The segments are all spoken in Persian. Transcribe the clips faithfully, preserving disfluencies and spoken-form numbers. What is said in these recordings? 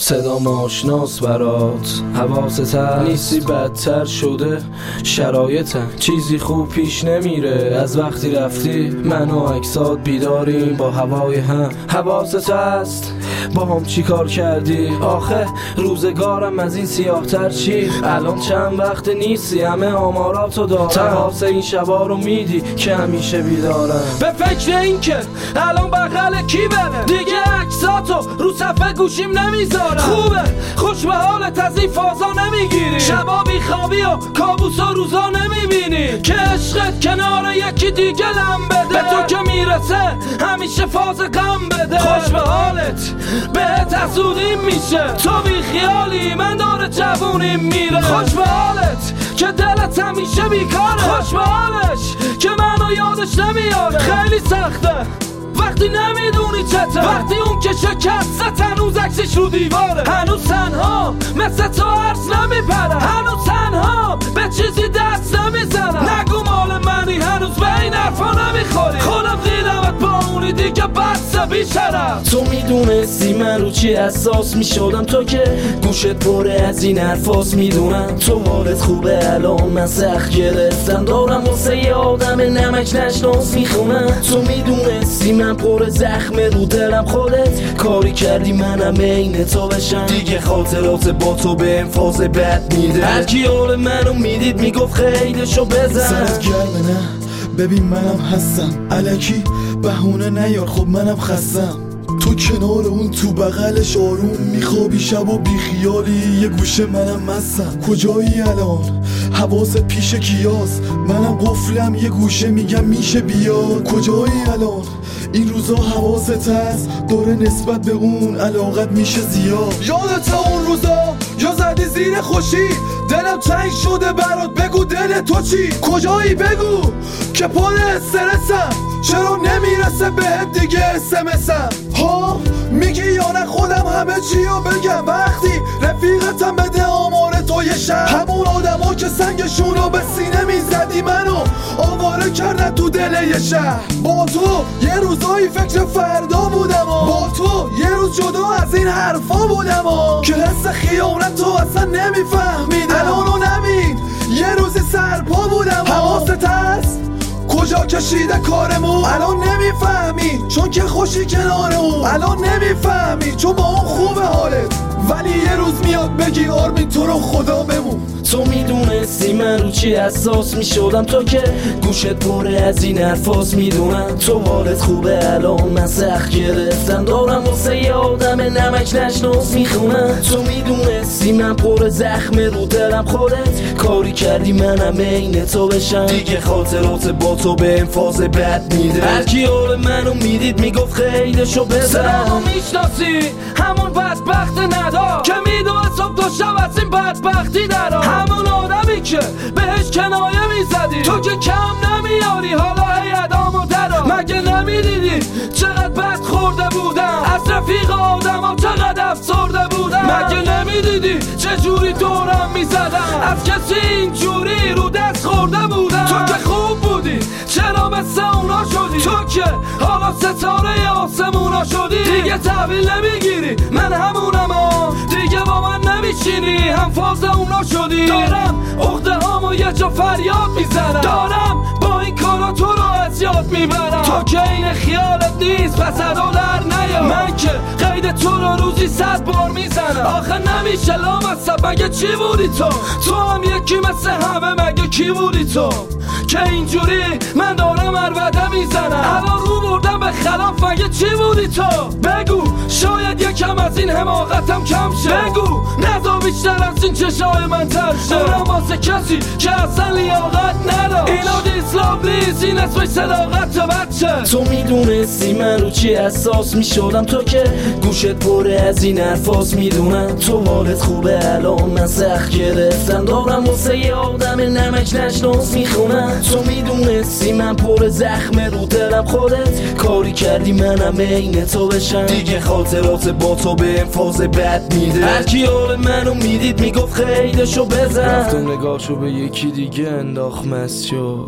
صدام آشناس برات، حواست هست نیستی بدتر شده شرایطم، چیزی خوب پیش نمیره از وقتی رفتی. من و اکسات بیداریم با هوای هم، حواست هست با هم چی کار کردی؟ آخه روزگارم از این سیاه تر چی؟ الان چند وقت نیستی همه آماراتو دارم، تماس این شبا رو میدی که همیشه بیدارم. به فکر این که الان بغل کی بره دیگه عکساتو رو صفحه گوشیم نمیذارم. خوبه خوش به حالت از این فازا نمیگیری، شبا بیخوابی و کابوس و روزا نمیبینی که عشقت کنار یکی دیگه لم بده، به تو که میرسه همیشه فاز غم بده. خوش به حالت بهت حسودیم میشه، تو بی خیالی من داره جوونیم میره. خوش به حالت که دلت همیشه بیکاره، خوش به حالش که منو یادش نمیاره. خیلی سخته وقتی نمیدونی چته، وقتی اون که شکست هنوز عکسش رو دیواره، هنوز تنها مثل تو عرض نمیپره، هنوز تنها به چیزی دست نمیزنم. نگو مال منی هنوز به این حرفا نمیخوری، خودم دیدمت با اونی دیگه بسه بیشرم. تو میدونستی من رو چی احساس میشدم، تو که گوشت پره از این حرفاس میدونم. تو حالت خوبه الان من سخت گرفتم، دارم واسه یه آدم نمک نشناس میخونم. تو میدونستی من پر زخم رو دلم، خودت کاری کردی منم عین تو بشم. دیگه خاطرات با تو به انفاز بد میده، هرکی حال منو میدید میگفت خیلیشو بزن. سرت گرمه نه ببین منم هستم، الکی بهونه نیار خب منم خستم. تو کنار اون تو بغلش آروم میخوابی شب و بیخیالی، یه گوشه منم مستم. کجایی الان حواست پیش کیاس، منم قفلم یه گوشه میگم میشه بیاد. کجایی الان این روزا حواست هست داره نسبت به اون علاقت میشه زیاد. یادت اون روزا یا زدی زیر خوشی، دلم تنگ شده برات بگو دل تو چی؟ کجایی بگو که پر استرسم، چرا نمیرسه بهت دیگه اسمسم؟ ها میگی یا نه خودم همه چیو بگم، وقتی رفیقتم بده آمار تو یه شب. همون آدما که سنگشونو به سینه میزدی منو آواره کردن تو دل یه شهر. با تو یه روزایی فکر فردا بودم، با تو یه روز جدا از این حرفا بودم که حس خیانت تو اصلا نمیفهمیدم. الانو نمید یه روزی سرپا بودم. حواست هست کجا کشیده کارمون؟ الان نمیفهمی چون که خوشی کنار اون، الان نمیفهمی چون با اون خوبه حالت، ولی یه روز میاد بگی آرمین تو رو خدا بمون. تو میدونستی من رو چی احساس میشدم، تو که گوشت پره از این حرفاس میدونم. تو حالت خوبه الان من سخت گرفتم، دارم واسه یه آدم نمک نشناس میخونم. تو میدونستی من پر زخم رو دلم، خودت کاری کردی منم عین تو بشم. دیگه خاطرات با تو به انفاز بد میده، هرکی حال منو میدید میگفت خیلیشو بزن. سلامو میشناسی همون بدبخت ندار که میدونه صبح تا شب از این بدبختی درا، همون آدمی که بهش کنایه میزدی، تو که کم نمیاری حالا هی ادامو درا. مگه نمیدیدی چقدر بد خورده بودم، از رفیق آدم ها چقدر افسرده بودم. مگه نمیدیدی چجوری دورم میزدم، از کسی اینجوری رو دست خورده بودم. تو که خوب بودی چرا مثل اونا شدی، تو که حالا ستاره آسمونا شدی. دیگه تحویل نمیگیری من همونم ها، دیگه با من نمیشینی هم فاز اونا شدی. دارم عقده هامو یه جا فریاد میزنم، دارم با این کارا تو رو از یاد میبرم. تو که این خیالت نیست پس ادا در نیا، من که قید تو رو روزی صد بار میزنم. آخه نمیشه لامصب مگه چی بودی تو؟ تو هم یکی مثل همه مگه کی بودی تو؟ که اینجوری من دارم عربده میزنم. الان رو بردم به خلاف مگه چی بودی تو؟ بگو شاید یکم از این حماقتم کم شه، بگو نزا بیشتر از این چشای من تر شه. دارم واسه کسی که اصلا لیاقت نداشت، اینا دیسلام لیز این اسمش صداقت بچه. تو میدونستی من رو چی احساس میشدم، تو که گوشت پره از این حرفاس میدونم. تو حالت خوبه الان من سخت گرفتم، دارم واسه یه آدم نمک نشناس میخونم. تو میدونستی من پر زخم رو دلم، خودت کاری کردی منم عین تو بشم. دیگه خاطرات با تو به انفاز بد میده، هرکی حال منو میدید میگفت خیلیشو بزن. رفت و نگاهشو به یکی دیگه انداخت مست شد.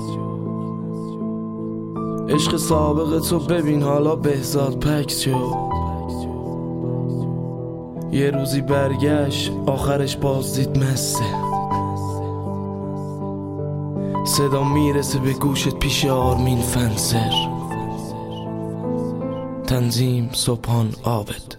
عشق سابق تو ببین حالا بهزاد پکس شد. یه روزی برگشت آخرش باز دید مسته. صدا میرسه به گوشت پیش آرمین فنسر. تنظیم صبحان عابد.